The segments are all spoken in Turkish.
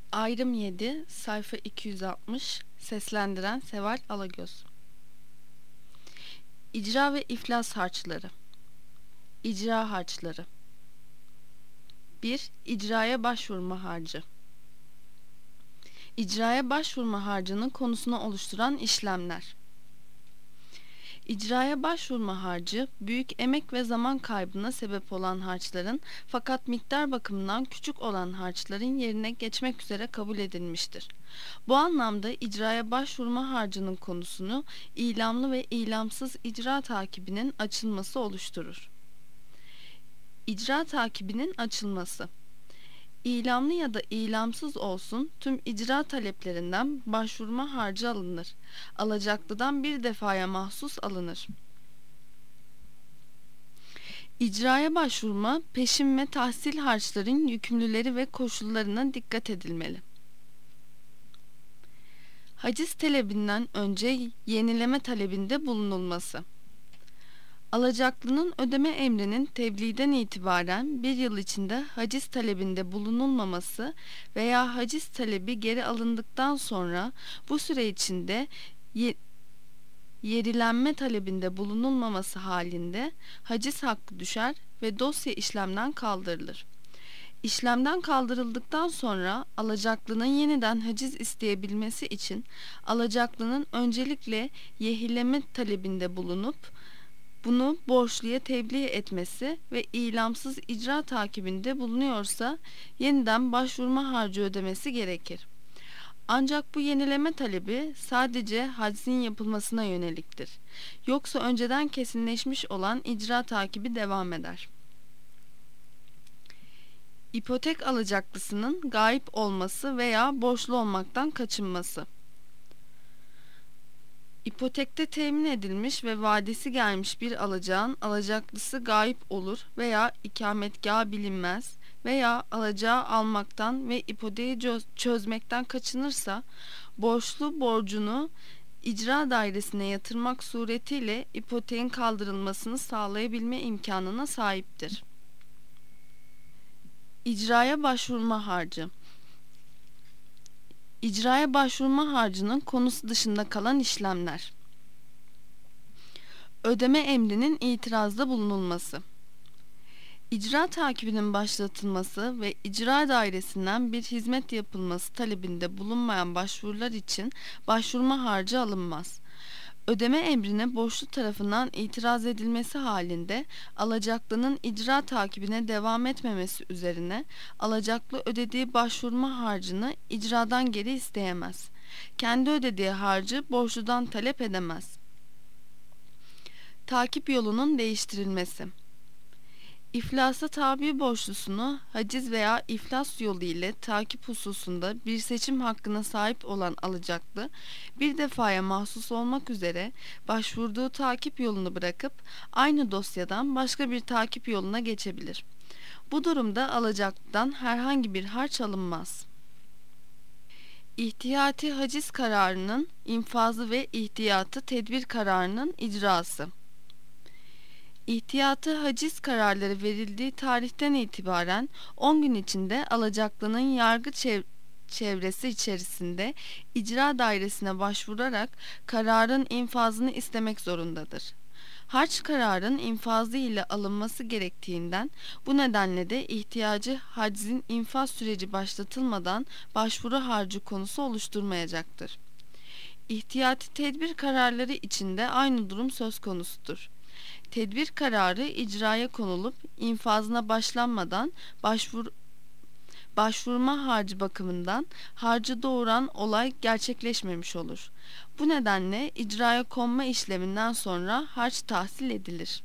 Ayrım 7, sayfa 260, seslendiren Seval Alagöz. İcra ve iflas harçları. İcra harçları. 1. İcraya başvurma harcı. İcraya başvurma harcının konusunu oluşturan işlemler. İcraya başvurma harcı, büyük emek ve zaman kaybına sebep olan harçların fakat miktar bakımından küçük olan harçların yerine geçmek üzere kabul edilmiştir. Bu anlamda icraya başvurma harcının konusunu ilamlı ve ilamsız icra takibinin açılması oluşturur. İcra takibinin açılması. İlamlı ya da ilamsız olsun tüm icra taleplerinden başvurma harcı alınır. Alacaklıdan bir defaya mahsus alınır. İcraya başvurma, peşin ve tahsil harçların yükümlüleri ve koşullarına dikkat edilmeli. Haciz talebinden önce yenileme talebinde bulunulması. Alacaklının ödeme emrinin tebliğden itibaren bir yıl içinde haciz talebinde bulunulmaması veya haciz talebi geri alındıktan sonra bu süre içinde yerilenme talebinde bulunulmaması halinde haciz hakkı düşer ve dosya işlemden kaldırılır. İşlemden kaldırıldıktan sonra alacaklının yeniden haciz isteyebilmesi için alacaklının öncelikle yehileme talebinde bulunup bunu borçluya tebliğ etmesi ve ilamsız icra takibinde bulunuyorsa yeniden başvurma harcı ödemesi gerekir. Ancak bu yenileme talebi sadece haczin yapılmasına yöneliktir. Yoksa önceden kesinleşmiş olan icra takibi devam eder. İpotek alacaklısının gayip olması veya borçlu olmaktan kaçınması. İpotekte temin edilmiş ve vadesi gelmiş bir alacağın alacaklısı gayip olur veya ikametgahı bilinmez veya alacağı almaktan ve ipoteği çözmekten kaçınırsa borçlu borcunu icra dairesine yatırmak suretiyle ipoteğin kaldırılmasını sağlayabilme imkanına sahiptir. İcraya başvurma harcı. İcraya başvurma harcının konusu dışında kalan işlemler. Ödeme emrinin itirazda bulunulması. İcra takibinin başlatılması ve icra dairesinden bir hizmet yapılması talebinde bulunmayan başvurular için başvurma harcı alınmaz. Ödeme emrine borçlu tarafından itiraz edilmesi halinde alacaklının icra takibine devam etmemesi üzerine alacaklı ödediği başvurma harcını icradan geri isteyemez. Kendi ödediği harcı borçludan talep edemez. Takip yolunun değiştirilmesi. İflasa tabi borçlusunu haciz veya iflas yolu ile takip hususunda bir seçim hakkına sahip olan alacaklı, bir defaya mahsus olmak üzere başvurduğu takip yolunu bırakıp aynı dosyadan başka bir takip yoluna geçebilir. Bu durumda alacaklıdan herhangi bir harç alınmaz. İhtiyati haciz kararının infazı ve ihtiyatı tedbir kararının icrası. İhtiyatı haciz kararları verildiği tarihten itibaren 10 gün içinde alacaklının yargı çevresi içerisinde icra dairesine başvurarak kararın infazını istemek zorundadır. Harç kararın infazı ile alınması gerektiğinden bu nedenle de ihtiyacı haczin infaz süreci başlatılmadan başvuru harcı konusu oluşturmayacaktır. İhtiyati tedbir kararları içinde aynı durum söz konusudur. Tedbir kararı icraya konulup infazına başlanmadan başvurma harcı bakımından harcı doğuran olay gerçekleşmemiş olur. Bu nedenle icraya konma işleminden sonra harç tahsil edilir.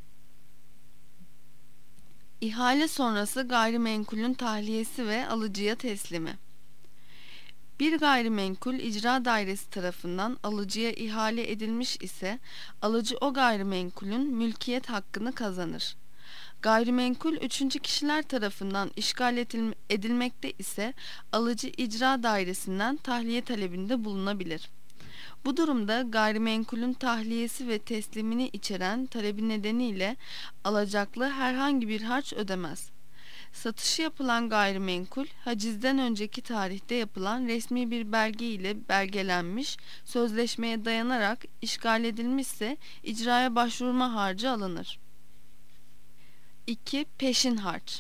İhale sonrası gayrimenkulün tahliyesi ve alıcıya teslimi. Bir gayrimenkul icra dairesi tarafından alıcıya ihale edilmiş ise alıcı o gayrimenkulün mülkiyet hakkını kazanır. Gayrimenkul üçüncü kişiler tarafından işgal edilmekte ise alıcı icra dairesinden tahliye talebinde bulunabilir. Bu durumda gayrimenkulün tahliyesi ve teslimini içeren talebi nedeniyle alacaklı herhangi bir harç ödemez. Satışı yapılan gayrimenkul, hacizden önceki tarihte yapılan resmi bir belge ile belgelenmiş, sözleşmeye dayanarak işgal edilmişse icraya başvurma harcı alınır. 2. Peşin harç.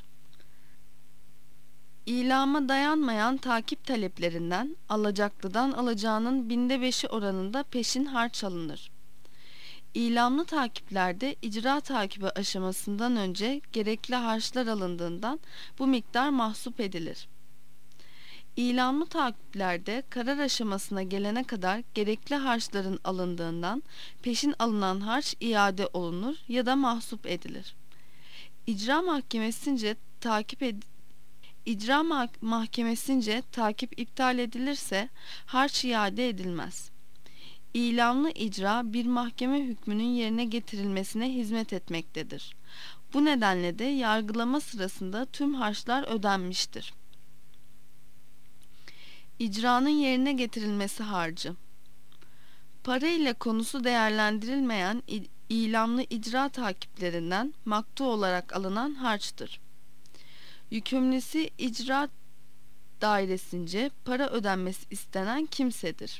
İlama dayanmayan takip taleplerinden alacaklıdan alacağının 5'i oranında peşin harç alınır. İlamlı takiplerde icra takibi aşamasından önce gerekli harçlar alındığından bu miktar mahsup edilir. İlamlı takiplerde karar aşamasına gelene kadar gerekli harçların alındığından peşin alınan harç iade olunur ya da mahsup edilir. İcra mahkemesince takip iptal edilirse harç iade edilmez. İlamlı icra bir mahkeme hükmünün yerine getirilmesine hizmet etmektedir. Bu nedenle de yargılama sırasında tüm harçlar ödenmiştir. İcranın yerine getirilmesi harcı. Para ile konusu değerlendirilmeyen ilamlı icra takiplerinden maktu olarak alınan harçtır. Yükümlüsü icra dairesince para ödenmesi istenen kimsedir.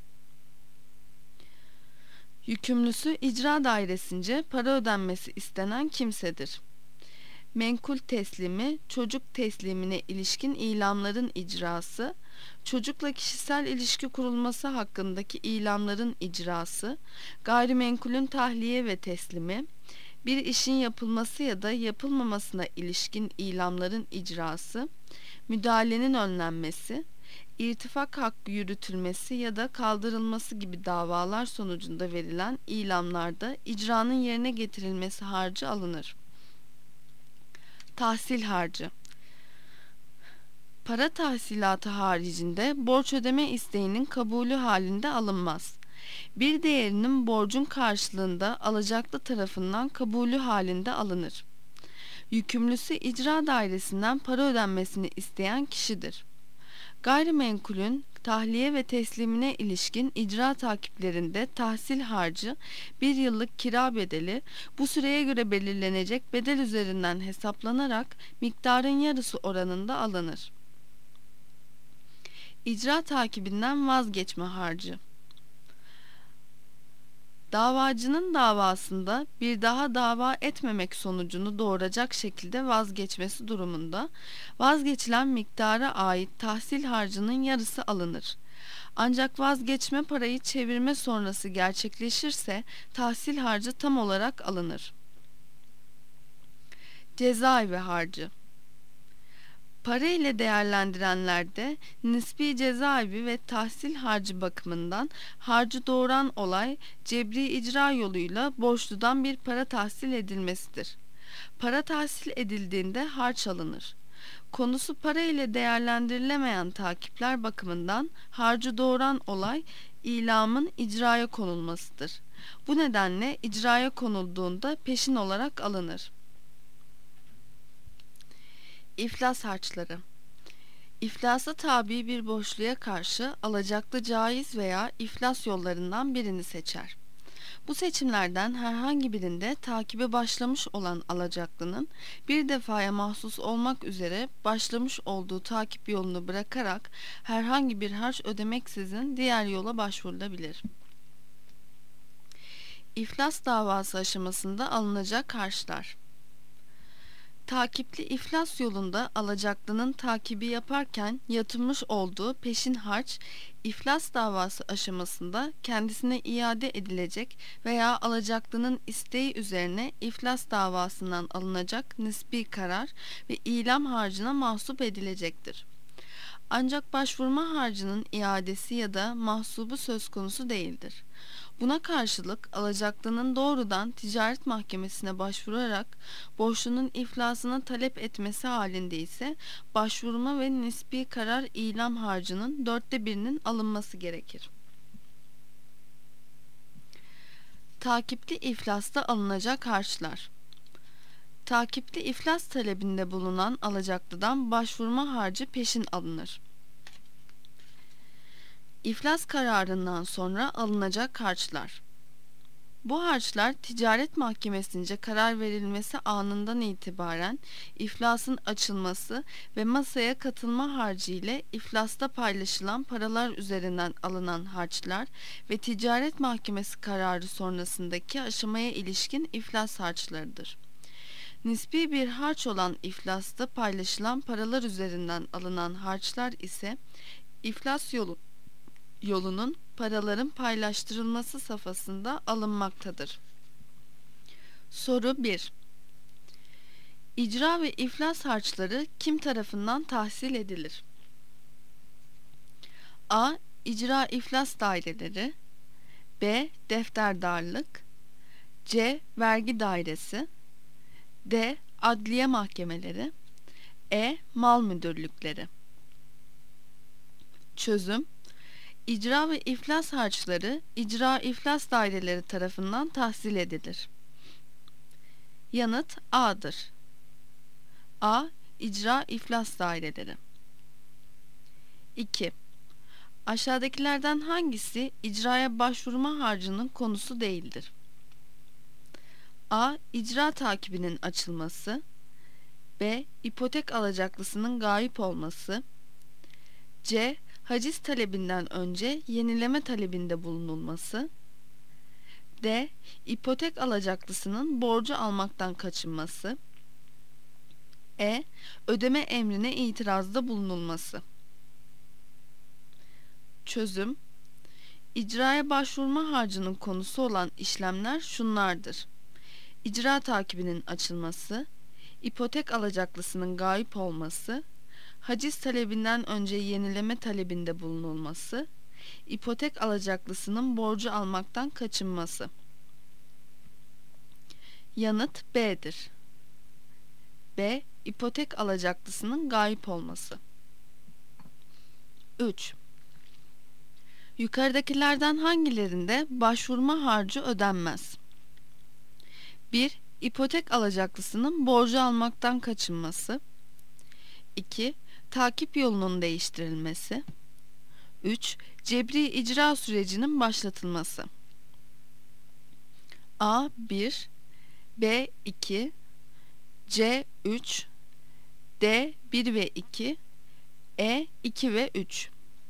Yükümlüsü icra dairesince para ödenmesi istenen kimsedir. Menkul teslimi, çocuk teslimine ilişkin ilamların icrası, çocukla kişisel ilişki kurulması hakkındaki ilamların icrası, gayrimenkulün tahliye ve teslimi, bir işin yapılması ya da yapılmamasına ilişkin ilamların icrası, müdahalenin önlenmesi, irtifak hakkı yürütülmesi ya da kaldırılması gibi davalar sonucunda verilen ilamlarda icranın yerine getirilmesi harcı alınır. Tahsil harcı. Para tahsilatı haricinde borç ödeme isteğinin kabulü halinde alınmaz. Bir değerinin borcun karşılığında alacaklı tarafından kabulü halinde alınır. Yükümlüsü icra dairesinden para ödenmesini isteyen kişidir. Gayrimenkulün tahliye ve teslimine ilişkin icra takiplerinde tahsil harcı, bir yıllık kira bedeli, bu süreye göre belirlenecek bedel üzerinden hesaplanarak miktarın yarısı oranında alınır. İcra takibinden vazgeçme harcı. Davacının davasında bir daha dava etmemek sonucunu doğuracak şekilde vazgeçmesi durumunda vazgeçilen miktara ait tahsil harcının yarısı alınır. Ancak vazgeçme parayı çevirme sonrası gerçekleşirse tahsil harcı tam olarak alınır. Cezaevi harcı. Para ile değerlendirenlerde nispi cezaevi ve tahsil harcı bakımından harcı doğuran olay cebri icra yoluyla borçludan bir para tahsil edilmesidir. Para tahsil edildiğinde harç alınır. Konusu para ile değerlendirilemeyen takipler bakımından harcı doğuran olay ilamın icraya konulmasıdır. Bu nedenle icraya konulduğunda peşin olarak alınır. İflas harçları. İflasa tabi bir borçluya karşı alacaklı caiz veya iflas yollarından birini seçer. Bu seçimlerden herhangi birinde takibe başlamış olan alacaklının bir defaya mahsus olmak üzere başlamış olduğu takip yolunu bırakarak herhangi bir harç ödemeksizin diğer yola başvurulabilir. İflas davası aşamasında alınacak harçlar. Takipli iflas yolunda alacaklının takibi yaparken yatırmış olduğu peşin harç, iflas davası aşamasında kendisine iade edilecek veya alacaklının isteği üzerine iflas davasından alınacak nispi karar ve ilam harcına mahsup edilecektir. Ancak başvurma harcının iadesi ya da mahsubu söz konusu değildir. Buna karşılık alacaklının doğrudan ticaret mahkemesine başvurarak borçlunun iflasını talep etmesi halinde ise başvurma ve nispi karar ilam harcının 1/4'inin alınması gerekir. Takipli iflasta alınacak harçlar. Takipli iflas talebinde bulunan alacaklıdan başvurma harcı peşin alınır. İflas kararından sonra alınacak harçlar. Bu harçlar ticaret mahkemesince karar verilmesi anından itibaren iflasın açılması ve masaya katılma harcı ile iflasta paylaşılan paralar üzerinden alınan harçlar ve ticaret mahkemesi kararı sonrasındaki aşamaya ilişkin iflas harçlarıdır. Nispi bir harç olan iflasta paylaşılan paralar üzerinden alınan harçlar ise iflas yolunun paraların paylaştırılması safhasında alınmaktadır. Soru 1. İcra ve iflas harçları kim tarafından tahsil edilir? A. İcra iflas daireleri, B. Defterdarlık, C. Vergi dairesi, D. Adliye mahkemeleri, E. Mal müdürlükleri. Çözüm: İcra ve iflas harçları icra iflas daireleri tarafından tahsil edilir. Yanıt A'dır. A. İcra iflas daireleri. 2. Aşağıdakilerden hangisi icraya başvurma harcının konusu değildir? A. İcra takibinin açılması, B. İpotek alacaklısının gayip olması, C. Haciz talebinden önce yenileme talebinde bulunulması, D. İpotek alacaklısının borcu almaktan kaçınması, E. Ödeme emrine itirazda bulunulması. Çözüm: İcraya başvurma harcının konusu olan işlemler şunlardır: İcra takibinin açılması, ipotek alacaklısının gayip olması, haciz talebinden önce yenileme talebinde bulunulması, ipotek alacaklısının borcu almaktan kaçınması. Yanıt B'dir. B. İpotek alacaklısının gayip olması. 3. Yukarıdakilerden hangilerinde başvurma harcı ödenmez? 1. İpotek alacaklısının borcu almaktan kaçınması. 2. Takip yolunun değiştirilmesi. 3. Cebri icra sürecinin başlatılması. A. 1, B. 2, C. 3, D. 1 ve 2, E. 2 ve 3.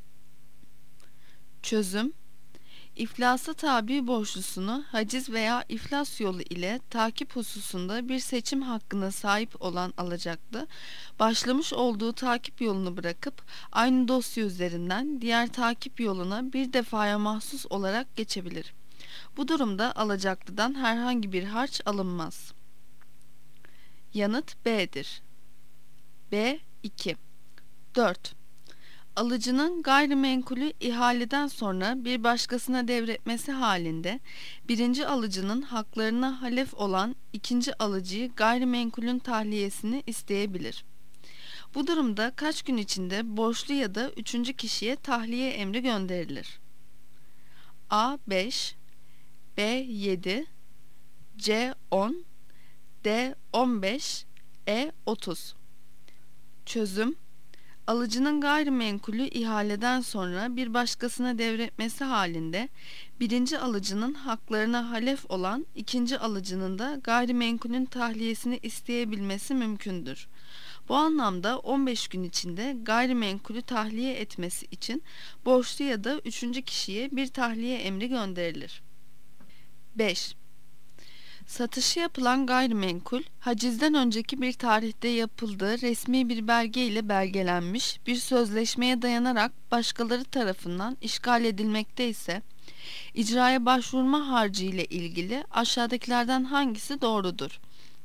Çözüm: İflasa tabi borçlusunu haciz veya iflas yolu ile takip hususunda bir seçim hakkına sahip olan alacaklı, başlamış olduğu takip yolunu bırakıp aynı dosya üzerinden diğer takip yoluna bir defaya mahsus olarak geçebilir. Bu durumda alacaklıdan herhangi bir harç alınmaz. Yanıt B'dir. B. 2. 4. Alıcının gayrimenkulü ihaleden sonra bir başkasına devretmesi halinde birinci alıcının haklarına halef olan ikinci alıcıyı gayrimenkulün tahliyesini isteyebilir. Bu durumda kaç gün içinde borçlu ya da üçüncü kişiye tahliye emri gönderilir? A. 5, B. 7, C. 10, D. 15, E. 30. Çözüm: Alıcının gayrimenkulü ihaleden sonra bir başkasına devretmesi halinde birinci alıcının haklarına halef olan ikinci alıcının da gayrimenkulün tahliyesini isteyebilmesi mümkündür. Bu anlamda 15 gün içinde gayrimenkulü tahliye etmesi için borçlu ya da üçüncü kişiye bir tahliye emri gönderilir. 5. Satışı yapılan gayrimenkul, hacizden önceki bir tarihte yapıldığı resmi bir belge ile belgelenmiş bir sözleşmeye dayanarak başkaları tarafından işgal edilmekte ise, icraya başvurma harcı ile ilgili aşağıdakilerden hangisi doğrudur?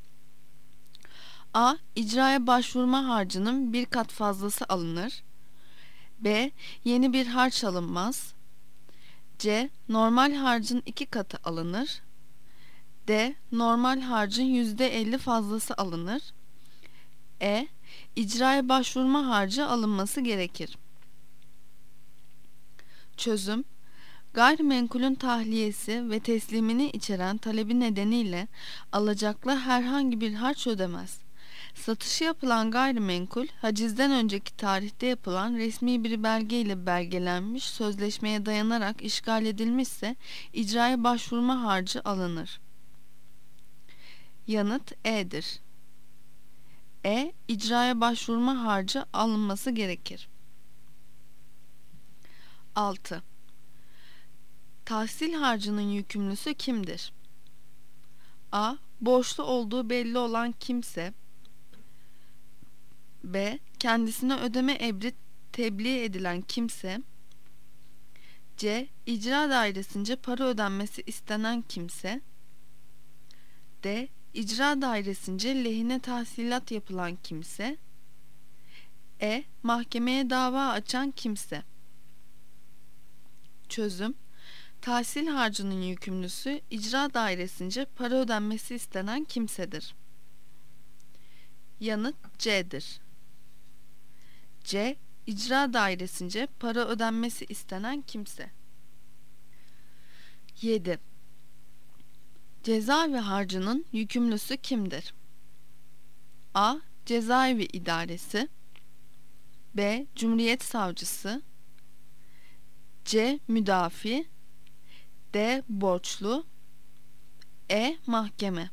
A. İcraya başvurma harcının bir kat fazlası alınır. B. Yeni bir harç alınmaz. C. Normal harcın 2 katı alınır. D. Normal harcın %50 fazlası alınır. E. İcraya başvurma harcı alınması gerekir. Çözüm: Gayrimenkulün tahliyesi ve teslimini içeren talebi nedeniyle alacaklı herhangi bir harç ödemez. Satışı yapılan gayrimenkul, hacizden önceki tarihte yapılan resmi bir belge ile belgelenmiş sözleşmeye dayanarak işgal edilmişse icraya başvurma harcı alınır. Yanıt E'dir. İcraya başvurma harcı alınması gerekir. 6. Tahsil harcının yükümlüsü kimdir? A. Borçlu olduğu belli olan kimse. B. Kendisine ödeme emri tebliğ edilen kimse. C. İcra dairesince para ödenmesi istenen kimse. D. İcra dairesince lehine tahsilat yapılan kimse. Mahkemeye dava açan kimse. Çözüm: tahsil harcının yükümlüsü icra dairesince para ödenmesi istenen kimsedir. Yanıt C'dir. C. İcra dairesince para ödenmesi istenen kimse. 7. Cezaevi harcının yükümlüsü kimdir? A. Cezaevi idaresi. B. Cumhuriyet savcısı. C. Müdafi. D. Borçlu. Mahkeme.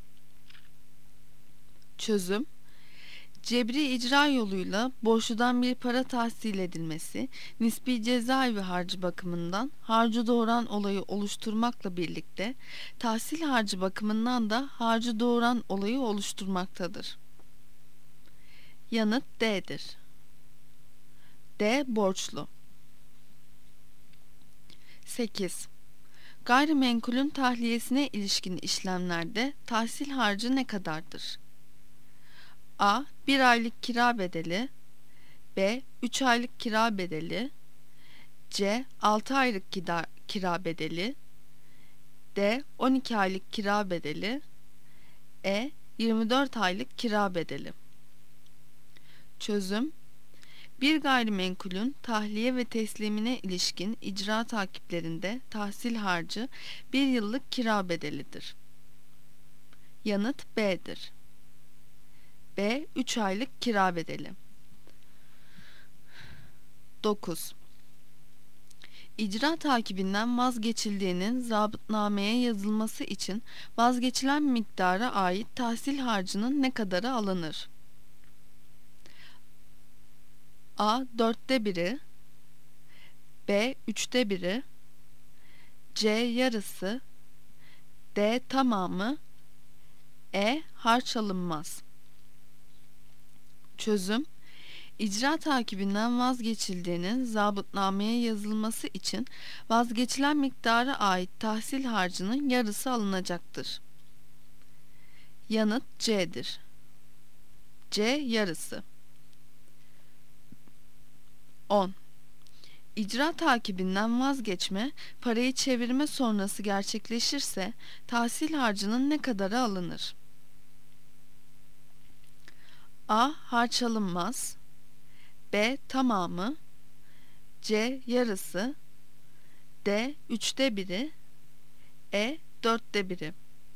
Çözüm: cebri icra yoluyla borçludan bir para tahsil edilmesi, nispi cezaevi harcı bakımından harcı doğuran olayı oluşturmakla birlikte, tahsil harcı bakımından da harcı doğuran olayı oluşturmaktadır. Yanıt D'dir. D. Borçlu. 8. Gayrimenkulün tahliyesine ilişkin işlemlerde tahsil harcı ne kadardır? A. 1 aylık kira bedeli. B. 3 aylık kira bedeli. C. 6 aylık kira bedeli. D. 12 aylık kira bedeli. 24 aylık kira bedeli. Çözüm: bir gayrimenkulün tahliye ve teslimine ilişkin icra takiplerinde tahsil harcı 1 yıllık kira bedelidir. Yanıt B'dir. B. 3 aylık kira bedeli. 9. İcra takibinden vazgeçildiğinin zabıtnameye yazılması için vazgeçilen miktara ait tahsil harcının ne kadarı alınır? A. 1/4, B. 1/3, C. Yarısı, D. Tamamı, Harç alınmaz. Çözüm: İcra takibinden vazgeçildiğinin zabıtnameye yazılması için vazgeçilen miktara ait tahsil harcının yarısı alınacaktır. Yanıt C'dir. C. Yarısı. 10. İcra takibinden vazgeçme, parayı çevirme sonrası gerçekleşirse tahsil harcının ne kadarı alınır? A. Harç alınmaz. B. Tamamı. C. Yarısı. D. 1/3, 1/4.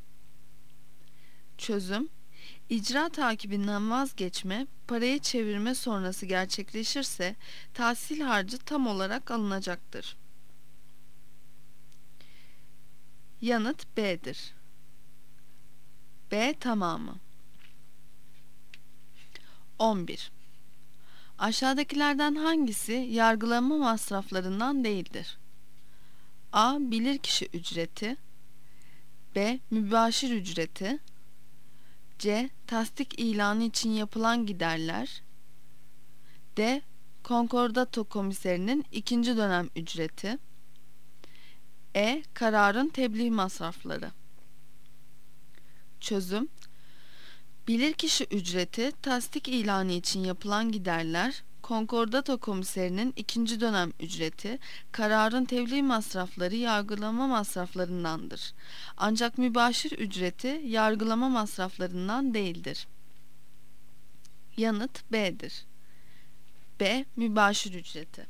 Çözüm: İcra takibinden vazgeçme, parayı çevirme sonrası gerçekleşirse tahsil harcı tam olarak alınacaktır. Yanıt B'dir. B. Tamamı. 11. Aşağıdakilerden hangisi yargılama masraflarından değildir? A. Bilirkişi ücreti. B. Mübaşir ücreti. C. Tasdik ilanı için yapılan giderler. D. Konkordato komiserinin 2. dönem ücreti. Kararın tebliğ masrafları. Çözüm: bilirkişi ücreti, tasdik ilanı için yapılan giderler, konkordato komiserinin 2. dönem ücreti, kararın tebliğ masrafları yargılama masraflarındandır. Ancak mübaşir ücreti yargılama masraflarından değildir. Yanıt B'dir. B. Mübaşir ücreti.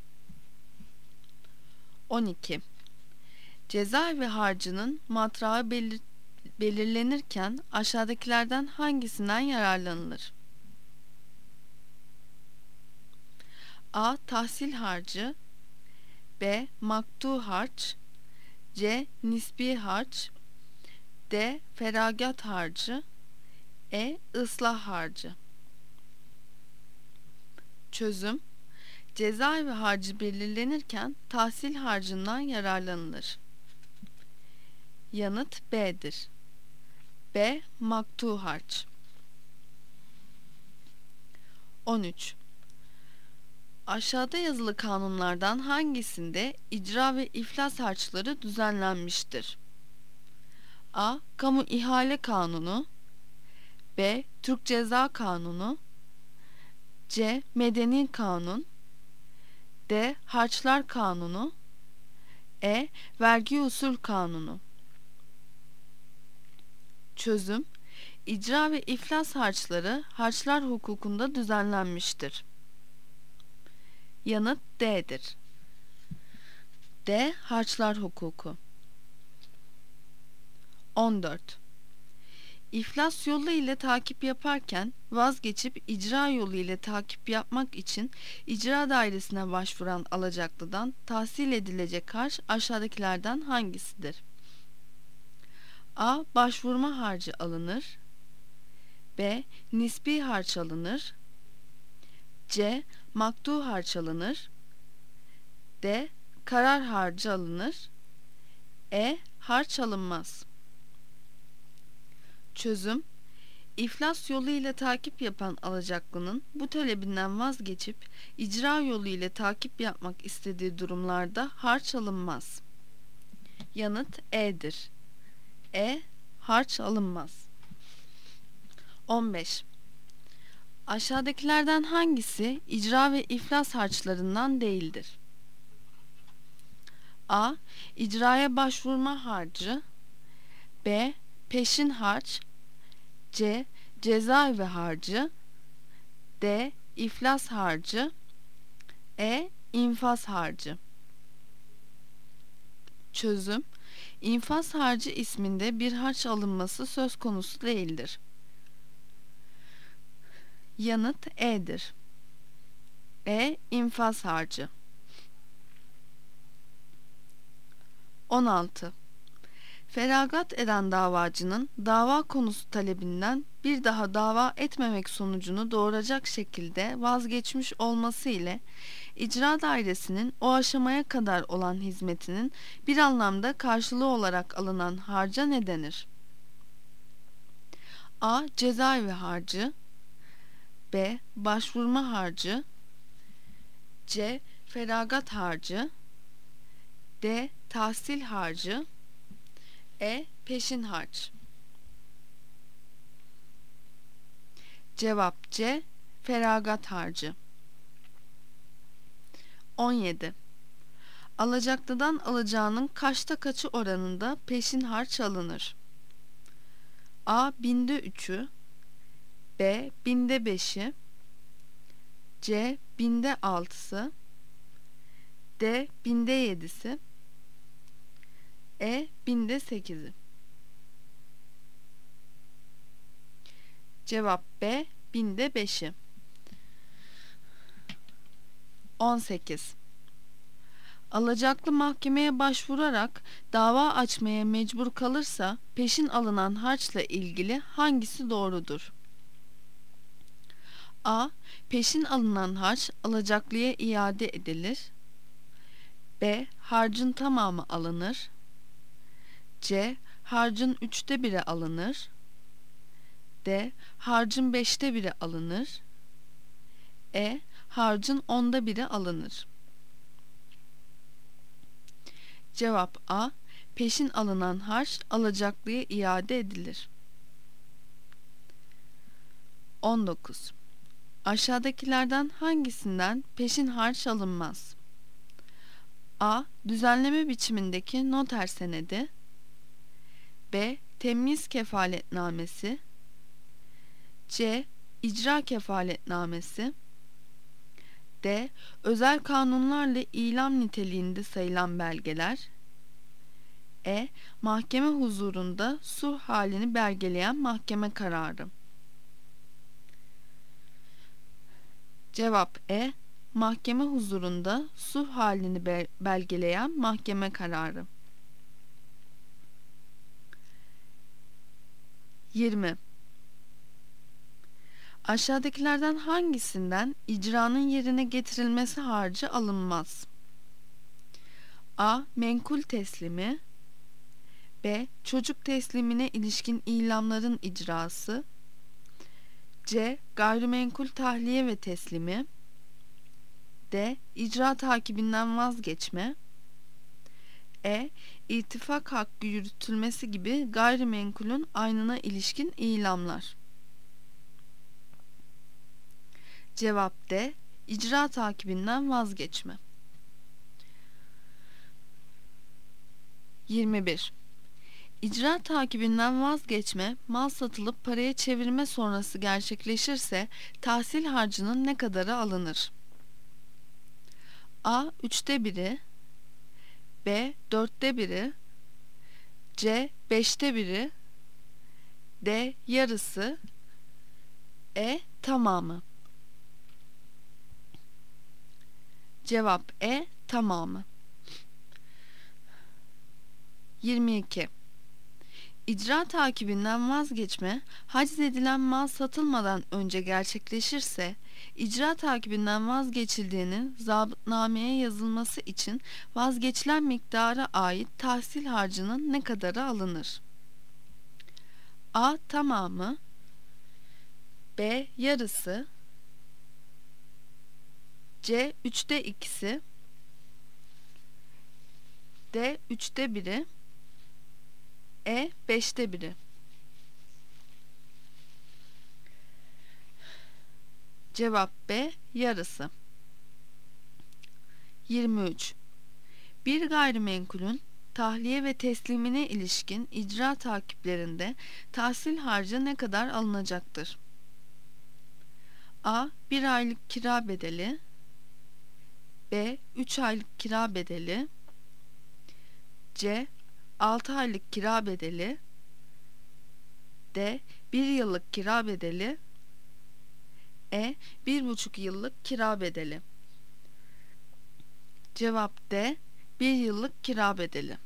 12. Cezaevi harcının matrağı belirlenirken aşağıdakilerden hangisinden yararlanılır? A. Tahsil harcı, B. Maktu harç, C. Nisbi harç, D. Feragat harcı, E. Islah harcı. Çözüm: Cezaevi harcı belirlenirken tahsil harcından yararlanılır. Yanıt B'dir. B. Maktu harç. 13. Aşağıda yazılı kanunlardan hangisinde icra ve iflas harçları düzenlenmiştir? A. Kamu İhale Kanunu, B. Türk Ceza Kanunu, C. Medeni Kanun, D. Harçlar Kanunu, E. Vergi Usul Kanunu. Çözüm: İcra ve iflas harçları harçlar hukukunda düzenlenmiştir. Yanıt D'dir. D. Harçlar hukuku. 14. İflas yolu ile takip yaparken vazgeçip icra yolu ile takip yapmak için icra dairesine başvuran alacaklıdan tahsil edilecek harç aşağıdakilerden hangisidir? A. Başvurma harcı alınır, B. Nisbi harç alınır, C. Maktu harç alınır, D. Karar harcı alınır, E. Harç alınmaz. Çözüm: İflas yolu ile takip yapan alacaklının bu talebinden vazgeçip icra yolu ile takip yapmak istediği durumlarda harç alınmaz. Yanıt E'dir. E. Harç alınmaz. 15. Aşağıdakilerden hangisi icra ve iflas harçlarından değildir? A. İcraya başvurma harcı, B. Peşin harç, C. Cezaevi harcı, D. İflas harcı, E. İnfaz harcı. Çözüm: İnfaz harcı isminde bir harç alınması söz konusu değildir. Yanıt E'dir. E. İnfaz harcı. 16. Feragat eden davacının dava konusu talebinden bir daha dava etmemek sonucunu doğuracak şekilde vazgeçmiş olması ile icra dairesinin o aşamaya kadar olan hizmetinin bir anlamda karşılığı olarak alınan harca ne denir? A. Cezaevi harcı, B. Başvurma harcı, C. Feragat harcı, D. Tahsil harcı, E. Peşin harç. Cevap C. Feragat harcı. 17. Alacaklıdan alacağının kaçta kaçı oranında peşin harç alınır? A. Binde 3'ü, B. Binde 5'i, C. Binde 6'sı, D. Binde 7'si, E. Binde 8'i. Cevap B. Binde 5'i. 18. Alacaklı mahkemeye başvurarak dava açmaya mecbur kalırsa peşin alınan harçla ilgili hangisi doğrudur? A. Peşin alınan harç alacaklıya iade edilir, B. Harcın tamamı alınır, C. Harcın 1/3'ü alınır, D. Harcın 1/5'ü alınır, E. Harcın 1/10'u alınır. Cevap A. Peşin alınan harç alacaklıya iade edilir. 19. Aşağıdakilerden hangisinden peşin harç alınmaz? A. Düzenleme biçimindeki noter senedi, B. Temyiz kefaletnamesi, C. İcra kefaletnamesi, D. Özel kanunlarla ilam niteliğinde sayılan belgeler, E. Mahkeme huzurunda sulh halini belgeleyen mahkeme kararı. Cevap E. mahkeme huzurunda sulh halini belgeleyen mahkeme kararı. 20. Aşağıdakilerden hangisinden icranın yerine getirilmesi harcı alınmaz? A. Menkul teslimi. B. Çocuk teslimine ilişkin ilamların icrası. C. Gayrimenkul tahliye ve teslimi. D. İcra takibinden vazgeçme. E. İrtifak hakkı yürütülmesi gibi gayrimenkulün aynına ilişkin ilamlar. Cevap D. İcra takibinden vazgeçme. 21. İcra takibinden vazgeçme, mal satılıp paraya çevirme sonrası gerçekleşirse tahsil harcının ne kadarı alınır? A. 1/3, B. 1/4, C. 1/5, D. Yarısı, E. Tamamı. Cevap E. Tamamı. 22. İcra takibinden vazgeçme, haciz edilen mal satılmadan önce gerçekleşirse, icra takibinden vazgeçildiğinin zabıtnameye yazılması için vazgeçilen miktara ait tahsil harcının ne kadarı alınır? A. Tamamı, B. Yarısı, C. 2/3, D. 1/3, E. 1/5. Cevap B. Yarısı. 23. Bir gayrimenkulün tahliye ve teslimine ilişkin icra takiplerinde tahsil harcı ne kadar alınacaktır? A. 1 aylık kira bedeli, B. 3 aylık kira bedeli, C. 6 aylık kira bedeli, D. 1 yıllık kira bedeli, E. 1,5 yıllık kira bedeli. Cevap D. 1 yıllık kira bedeli.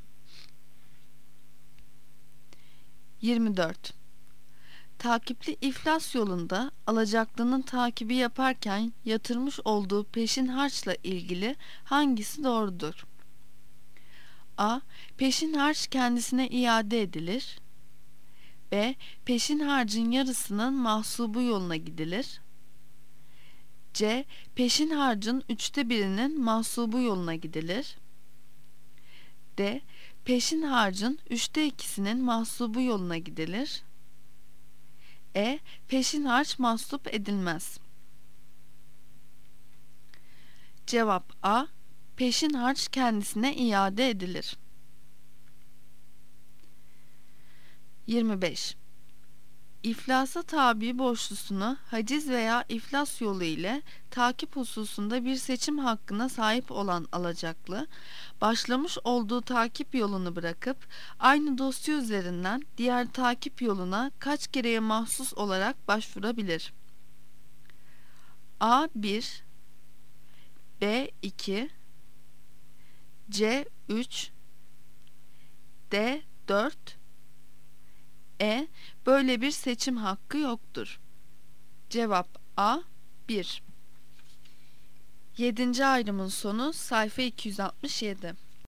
24. Takipli iflas yolunda alacaklının takibi yaparken yatırmış olduğu peşin harçla ilgili hangisi doğrudur? A. Peşin harç kendisine iade edilir. B. Peşin harcın yarısının mahsubu yoluna gidilir. C. Peşin harcın 1/3'inin mahsubu yoluna gidilir. D. Peşin harcın 2/3'inin mahsubu yoluna gidilir. E. Peşin harç mahsup edilmez. Cevap A. Peşin harç kendisine iade edilir. 25. İflasa tabi borçlusunu haciz veya iflas yolu ile takip hususunda bir seçim hakkına sahip olan alacaklı, başlamış olduğu takip yolunu bırakıp aynı dosya üzerinden diğer takip yoluna kaç kereye mahsus olarak başvurabilir? A. 1, B. 2, C. 3, D. 4, E. Böyle bir seçim hakkı yoktur. Cevap A. 1. 7. ayrımın sonu sayfa 267.